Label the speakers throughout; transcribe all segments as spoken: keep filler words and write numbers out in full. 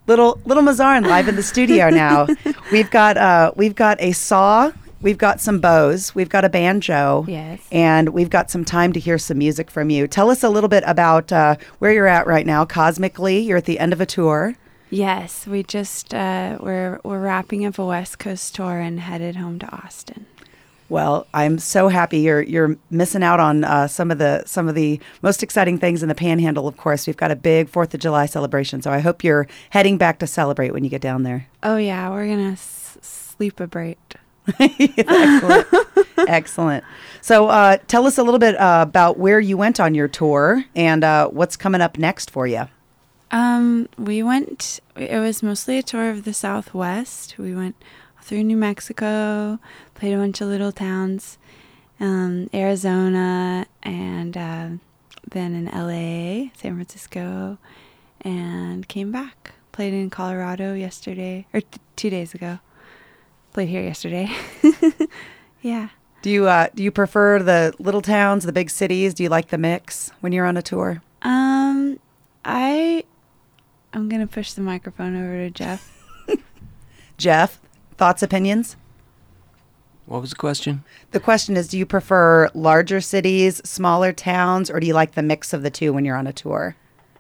Speaker 1: Little Little Mazarin live in the studio now. We've got uh, we've got a saw, we've got some bows, we've got a banjo,
Speaker 2: yes,
Speaker 1: and we've got some time to hear some music from you. Tell us a little bit about uh, where you're at right now. Cosmically, you're at the end of a tour.
Speaker 2: yes. We just uh, we're we're wrapping up a West Coast tour and headed home to Austin.
Speaker 1: Well, I'm so happy you're you're missing out on uh, some of the some of the most exciting things in the Panhandle. Of course, we've got a big Fourth of July celebration, so I hope you're heading back to celebrate when you get down there.
Speaker 2: Oh yeah, we're gonna s- sleep a break.
Speaker 1: Excellent, excellent. So, uh, tell us a little bit uh, about where you went on your tour and uh, what's coming up next for you.
Speaker 2: Um, we went. It was mostly a tour of the Southwest. We went through New Mexico, played a bunch of little towns, um, Arizona, and uh, then in L A, San Francisco, and came back. Played in Colorado yesterday, or t- two days ago. Played here yesterday. Yeah.
Speaker 1: Do you uh, do you prefer the little towns, the big cities? Do you like the mix when you're on a tour?
Speaker 2: Um, I, I'm gonna push the microphone over to Jeff.
Speaker 1: Jeff, thoughts, opinions?
Speaker 3: What was the question?
Speaker 1: The question is, do you prefer larger cities, smaller towns, or do you like the mix of the two when you're on a tour?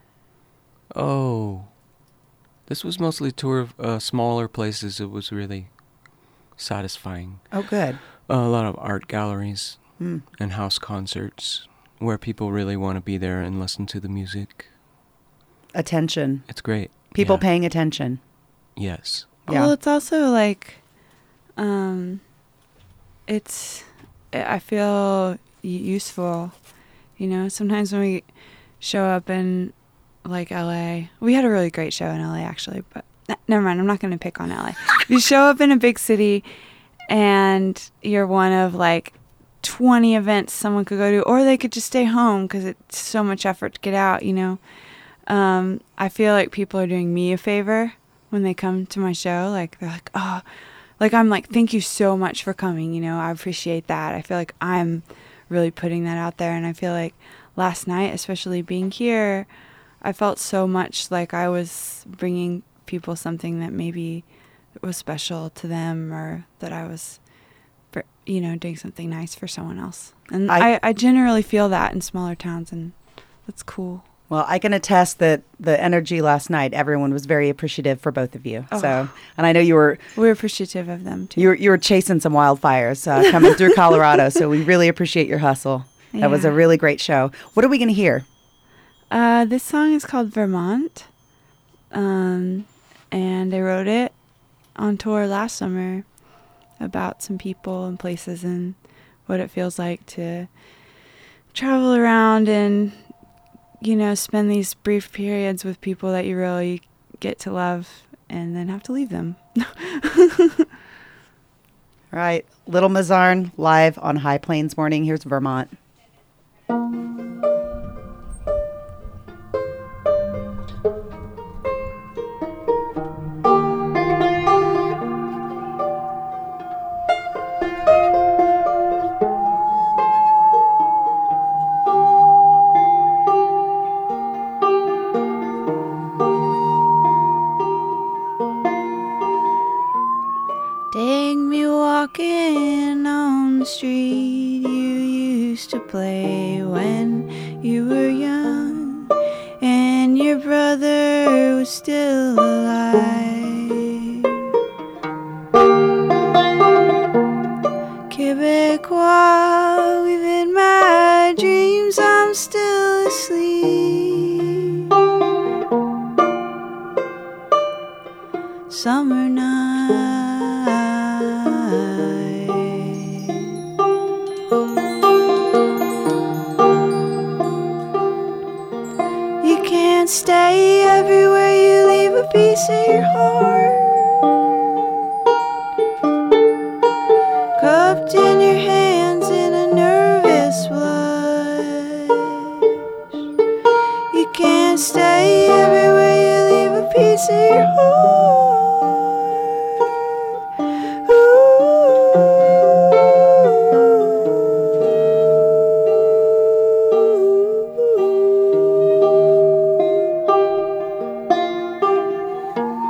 Speaker 3: Oh, this was mostly a tour of uh, smaller places. It was really satisfying.
Speaker 1: Oh, good.
Speaker 3: Uh, a lot of art galleries
Speaker 1: Hmm.
Speaker 3: and house concerts where people really want to be there and listen to the music.
Speaker 1: Attention.
Speaker 3: It's great.
Speaker 1: People
Speaker 3: Yeah.
Speaker 1: paying attention.
Speaker 3: Yes.
Speaker 1: Yeah.
Speaker 2: Well, it's also like, um, it's, I feel useful, you know, sometimes when we show up in like L A, we had a really great show in L A actually, but n- never mind, I'm not going to pick on L A. You show up in a big city and you're one of like twenty events someone could go to, or they could just stay home because it's so much effort to get out, you know. Um, I feel like people are doing me a favor when they come to my show. Like, they're like, oh, like, I'm like, thank you so much for coming, you know, I appreciate that. I feel like I'm really putting that out there, and I feel like last night, especially being here, I felt so much like I was bringing people something that maybe was special to them, or that I was, you know, doing something nice for someone else. And
Speaker 1: I-
Speaker 2: I, I generally feel that in smaller towns, and that's cool.
Speaker 1: Well, I can attest that the energy last night, everyone was very appreciative for both of you.
Speaker 2: Oh.
Speaker 1: So, and I know you were
Speaker 2: We're appreciative of them, too.
Speaker 1: you were, you were chasing some wildfires uh, coming through Colorado. So we really appreciate your hustle. That was a
Speaker 2: Yeah.
Speaker 1: really great show. What are we going to hear?
Speaker 2: Uh, this song is called Vermont, um, and I wrote it on tour last summer about some people and places and what it feels like to travel around and, you know, spend these brief periods with people that you really get to love and then have to leave them.
Speaker 1: All right. Little Mazarn live on High Plains Morning. Here's Vermont.
Speaker 2: Take me walking on the street you used to play when you were young and your brother was still alive. Quebecois, within my dreams I'm still asleep. Summer night. You can't stay everywhere you leave a piece of your heart cupped in your hands in a nervous blush. You can't stay everywhere you leave a piece of your heart. Ooh.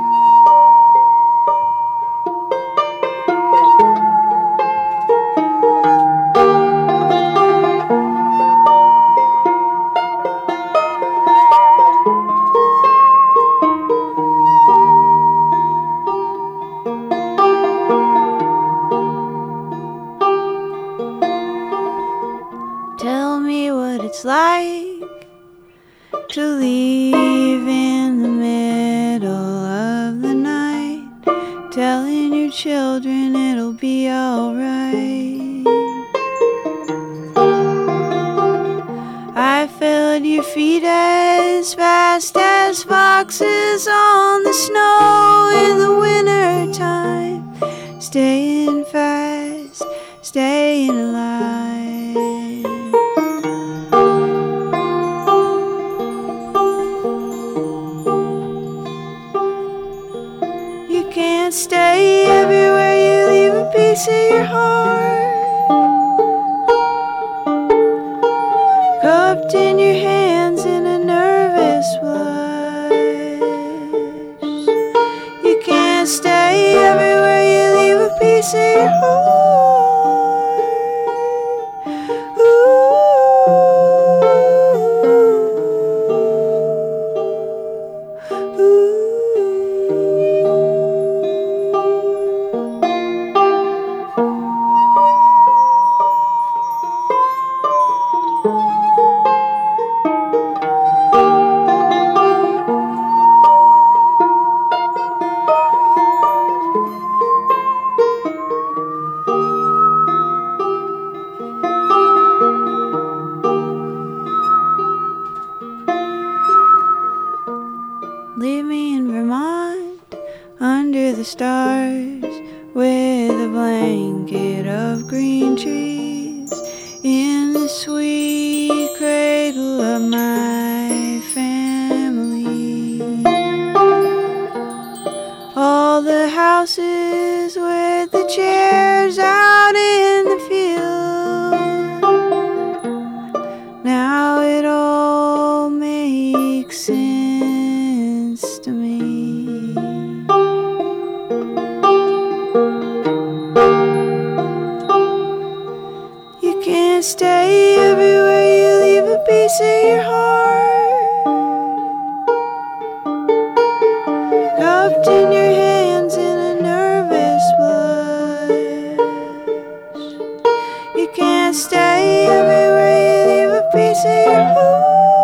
Speaker 2: children, it'll be alright. I filled your feet as fast as foxes on the snow in the winter time. Staying fast, staying alive. You can't stay everywhere, you leave a piece of your heart cupped in your hands in a nervous blush. You can't stay everywhere, you leave a piece of your heart. Ooh. Ooh. Leave me in Vermont under the stars with a blanket of green trees in the sweet cradle of my family. All the houses with the chairs out in the field. Now it all makes sense to me. You can't stay everywhere, you leave a piece of your heart cupped in your hands in a nervous blush. You can't stay everywhere, you leave a piece of your heart.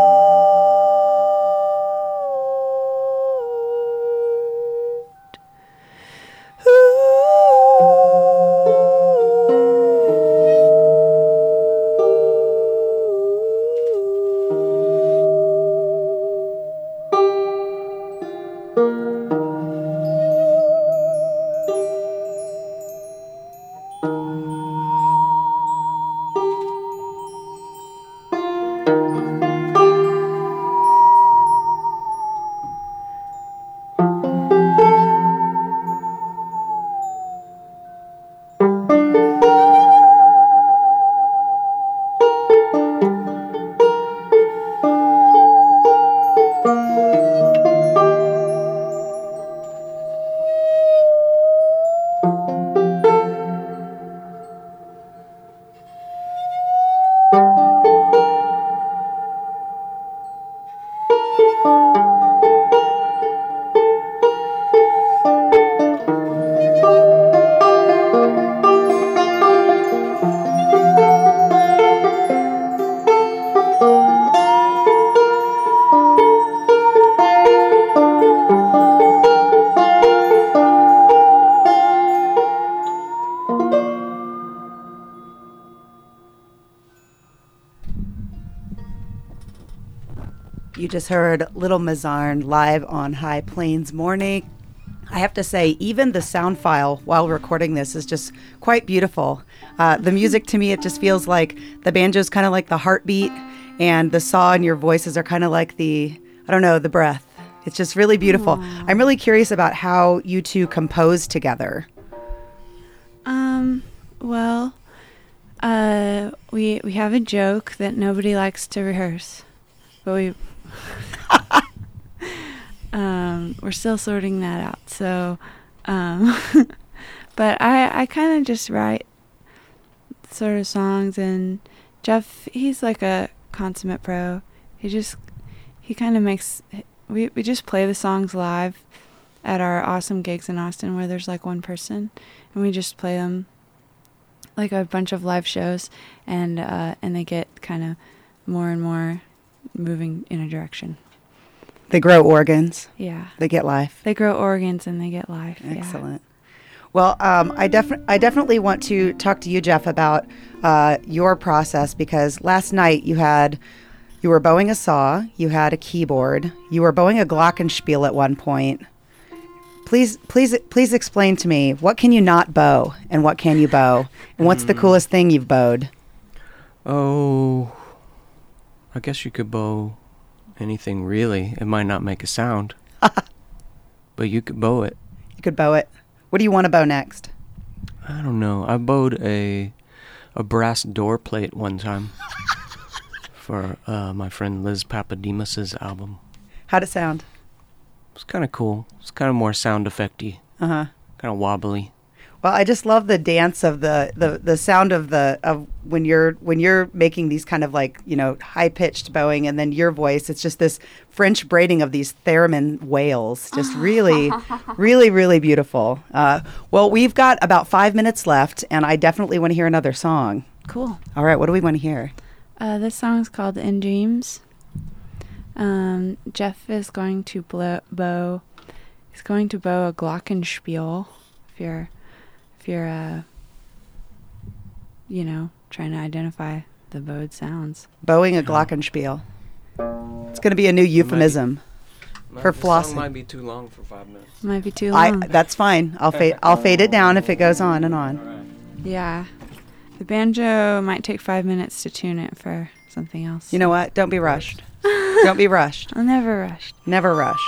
Speaker 1: You just heard Little Mazarn live on High Plains Morning. I have to say, even the sound file while recording this is just quite beautiful. Uh, the music to me, it just feels like the banjo's kind of like the heartbeat, and the saw in your voices are kind of like the, I don't know, the breath. It's just really beautiful. Aww. I'm really curious about how you two compose together.
Speaker 2: Um, well, uh, we we have a joke that nobody likes to rehearse, but we um, we're still sorting that out. So, um, but I I kind of just write sort of songs, and Jeff, he's like a consummate pro. He just he kind of makes we we just play the songs live at our awesome gigs in Austin where there's like one person, and we just play them like a bunch of live shows, and uh, and they get kind of more and more moving in a direction.
Speaker 1: They grow organs.
Speaker 2: Yeah.
Speaker 1: They get life.
Speaker 2: They grow organs and they get life.
Speaker 1: Excellent.
Speaker 2: Yeah.
Speaker 1: Well, um, I, defi- I definitely want to talk to you, Jeff, about uh, your process, because last night you had you were bowing a saw, you had a keyboard, you were bowing a glockenspiel at one point. Please, please, please explain to me, what can you not bow and what can you bow, and what's the coolest thing you've bowed?
Speaker 3: Oh, I guess you could bow anything really. It might not make a sound, but you could bow it.
Speaker 1: You could bow it. What do you want to bow next?
Speaker 3: I don't know. I bowed a a brass door plate one time for uh, my friend Liz Papademus's album.
Speaker 1: How'd it sound?
Speaker 3: It was kind of cool. It's kind of more sound effecty,
Speaker 1: Uh-huh.
Speaker 3: kind of wobbly.
Speaker 1: Well, I just love the dance of the, the, the sound of the of when you're when you're making these kind of like, you know, high pitched bowing, and then your voice. It's just this French braiding of these theremin wails. Just really, really, really beautiful. Uh, well, we've got about five minutes left, and I definitely want to hear another song.
Speaker 2: Cool.
Speaker 1: All right, what do we want to hear?
Speaker 2: Uh, this song is called In Dreams. Um, Jeff is going to blow, bow. He's going to bow a glockenspiel. If you're, if you're, uh, you know, trying to identify the bowed sounds.
Speaker 1: Bowing a glockenspiel. It's going to be a new euphemism for
Speaker 3: The
Speaker 1: flossing.
Speaker 3: song might be too long for five minutes.
Speaker 2: Might be too
Speaker 1: I
Speaker 2: long.
Speaker 1: that's fine. I'll fade I'll fade it down if it goes on and on.
Speaker 3: All right.
Speaker 2: Yeah. The banjo might take five minutes to tune it for something else.
Speaker 1: You know what? Don't be rushed. Don't be rushed.
Speaker 2: I'll never rush.
Speaker 1: Never rush.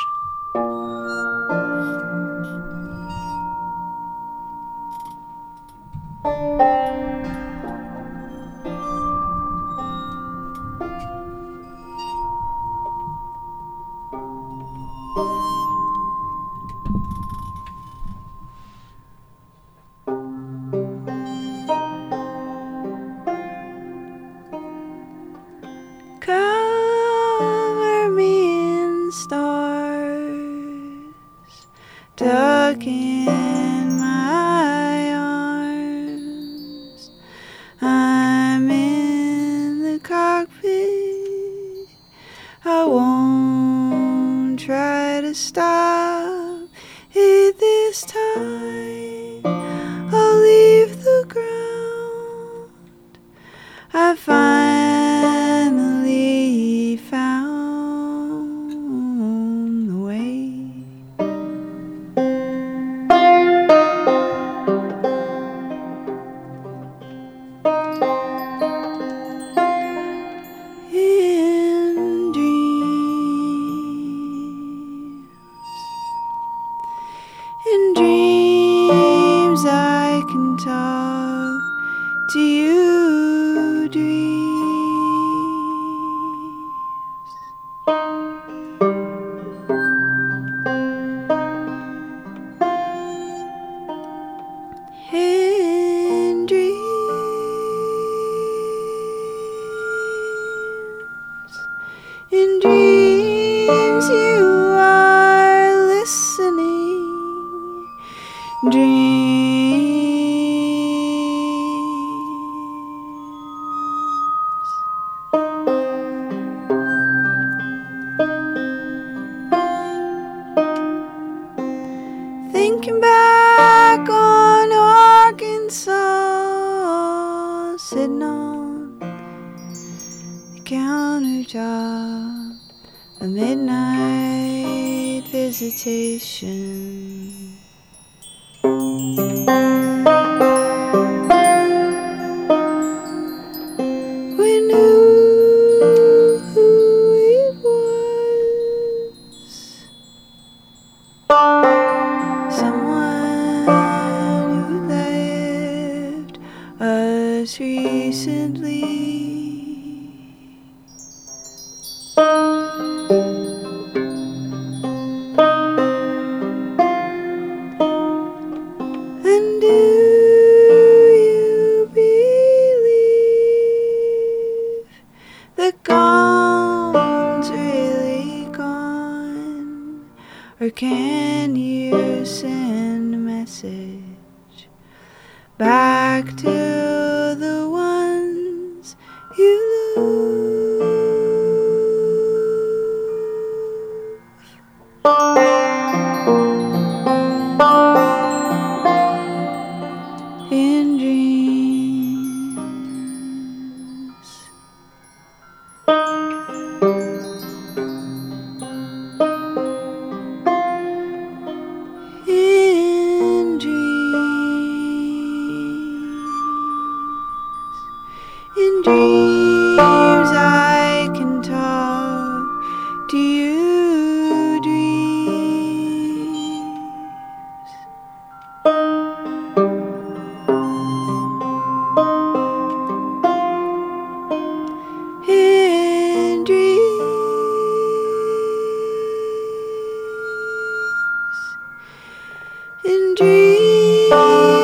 Speaker 2: Cover me in stars, tuck in my arms. I'm in the cockpit. I won't try to stop it this time. I'll leave the ground. I finally found the way. In dreams, in dreams I can talk to you, dreams. In dreams, in dreams you are listening. Dreams. Thinking back on Arkansas, sitting on the countertop, a midnight visitation. We knew who it was. Someone who left us recently. And do you believe that gone's really gone? Or can you send a message back to the ones you love?
Speaker 1: dream.